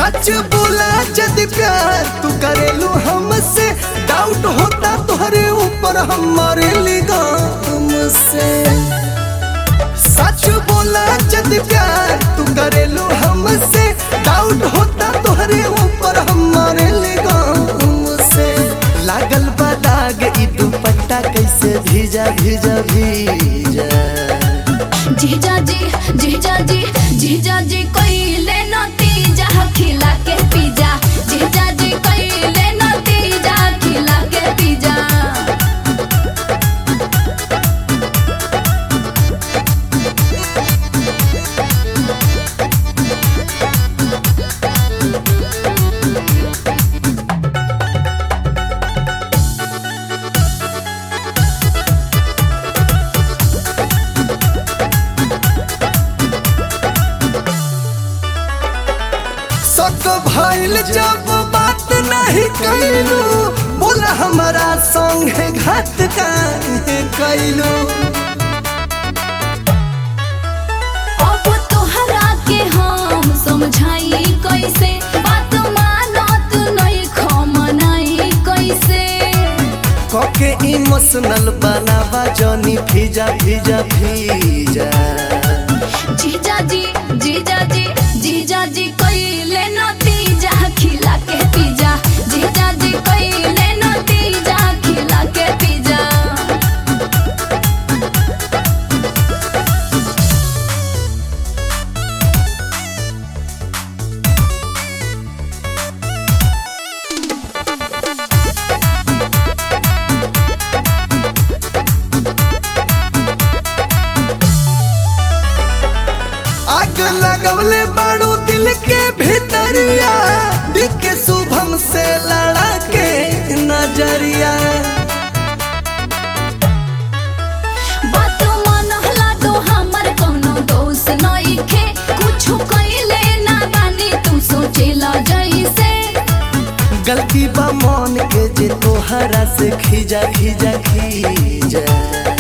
सच बोला जद प्यार तू करेलू हमसे, डाउट होता तुहरे ऊपर हमारे लिगाम से। सच बोला जद प्यार तू करेलू हमसे, डाउट होता तुहरे ऊपर हमारे लिगाम से। लागल बा दाग ई दुपट्टा कैसे भीजा भीजा भीजा। जीजा जी जीजा जी जीजा जी कोइले नतीजा खिला के पिजा। जीजा जी कोइले नतीजा खिला के पिजा। सक भइल जब बात नहीं कैलू, बोला हमारा संगे घात काहे कैलू। अब तोहरा के हम समझाई कैसे, बात मानत नहीं खमनाई कैसे। कके इमोशनल बनावा जनी भीजा भीजा भीजा। जीजा जी जीजा जी जीजा जी कोइले नतीजा खिला के पिजा। जीजा जी कोइले नतीजा खिला के पिजा। आग लगवले बाड़ू दिल के भीतरिया, दिल के शुभम से लड़ा के नजरिया। बात मनहला तो हमर कोनो दोष नइखे, कुछु कइले ना बानी तू सोचेला जइसे। गलती बा मन के जे तोहरा से खींचा खींचा खींचा।